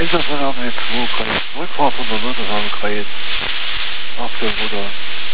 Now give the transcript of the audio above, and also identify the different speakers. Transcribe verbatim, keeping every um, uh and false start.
Speaker 1: Insofern haben wir zwei Kreis Rückfahrt von der Notterhagen Kreis auf dem Ruder